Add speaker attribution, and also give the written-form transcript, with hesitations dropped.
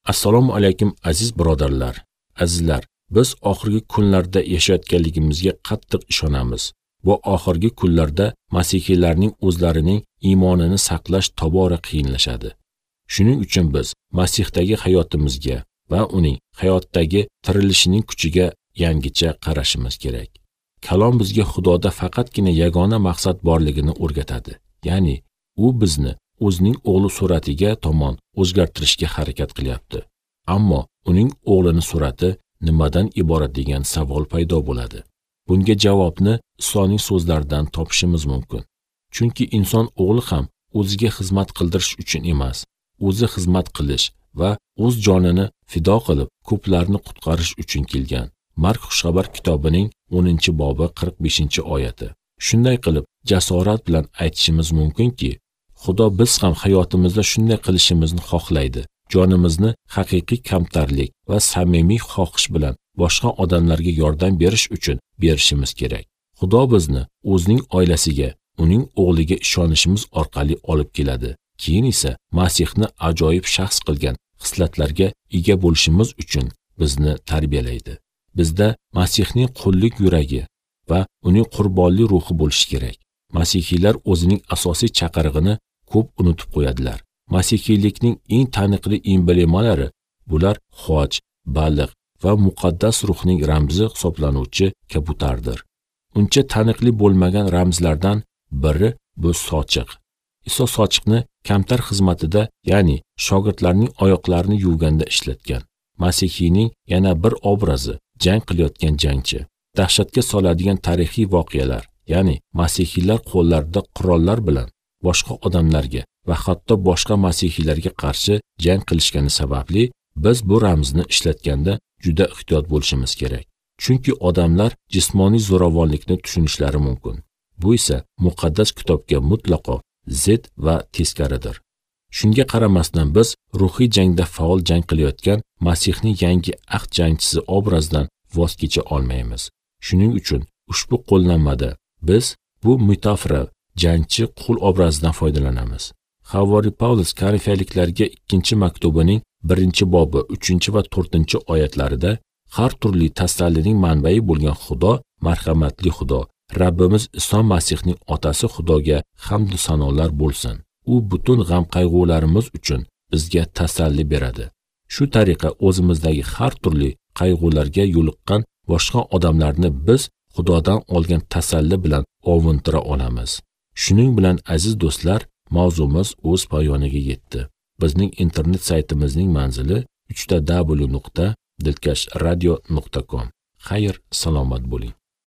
Speaker 1: Assalomu alaykum aziz birodarlar, azizlar. Biz oxirgi kunlarda yashayotganligimizga qattiq ishonamiz. Bu oxirgi kunlarda masihiylarning o'zlarining iymonini saqlash tobora qiyinlashadi. Shuning uchun biz Masihdagi hayotimizga va uning hayotdagi tirilishining kuchiga yangicha qarashimiz kerak. Kalom bizga Xudoda faqatgina yagona maqsad borligini o'rgatadi. Ya'ni u bizni o'zining o'g'li suratiga tomon o'zgartirishga harakat qilyapti. Ammo uning o'g'lining surati nimadan iborat degan savol paydo bo'ladi. Bunga javobni Isoning so'zlaridan topishimiz mumkin. Chunki inson o'g'li ham o'ziga xizmat qildirish uchun emas, o'zi xizmat qilish va o'z jonini fido qilib ko'plarni qutqarish uchun kelgan. Mark xushxabar kitobining 10-bobi 45-oyati. Shunday qilib jasorat bilan aytishimiz mumkinki, Xudo biz ham hayotimizda shunday qilishimizni xohlaydi. Jonimizni haqiqiy kamtarlik va samimiy xohish bilan boshqa odamlarga yordam berish uchun berishimiz kerak. Xudo bizni o'zining oilasiga, uning o'g'liga ishonishimiz orqali olib keladi. Keyin esa Masihni ajoyib shaxs qilgan xislatlarga ega bo'lishimiz uchun bizni tarbiyalaydi. Bizda Masihning qullik yuragi va uning qurbonlik ruhi bo'lishi kerak. Masihiylar o'zining asosiy chaqirig'ini ko'p unutib qo'yadilar. Masihiylikning eng taniqli emblemalari bular xoj, baliq va muqaddas ruhning ramzi hisoblanuvchi kabutardir. Uncha taniqli bo'lmagan ramzlardan biri bu sochiq. Iso sochiqni kamtar xizmatida, ya'ni shogirdlarning oyoqlarini yuvganda ishlatgan. Masihiyning yana bir obrazi jang qilayotgan jangchi. Dahshatga soladigan tarixiy voqealar, ya'ni masihiylar qo'llarida qurollar bilan boshqa odamlarga va hatto boshqa masihiylarga qarshi jang qilishgani sababli biz bu ramzni ishlatganda juda ehtiyot bo'lishimiz kerak. Chunki odamlar jismoniy zo'ravonlikni tushunishlari mumkin. Bu esa muqaddas kitobga mutlaqo zid va teskaridir. Shunga qaramasdan biz ruhiy jangda faol jang qilayotgan Masihning yangi ahd jangchisi obrazidan voz kecha olmaymiz. Shuning uchun ushbu qo'llanmada biz bu metafora jangchi qul obrazidan foydalanamiz. Havoriy Pavlus Korinfiyaliklarga 2-maktubining 1-bobi 3 va 4-oyatlarida har turli tasallining manbai bo'lgan Xudo, marhamatli Xudo, Rabbimiz Iso Masihning otasi Xudoga hamd va sanolar bo'lsin. U butun g'am-qayg'ularimiz uchun bizga tasalli beradi. Shu tariqa o'zimizdagi har turli qayg'ularga yo'liqqan boshqa odamlarni biz Xudodan olgan tasalli bilan ovuntira olamiz. Shuning bilan aziz do'stlar, mavzumiz o'z poyoniga yetdi. Bizning internet saytimizning manzili www.dilkashradio.com. Xayr, salomat bo'ling.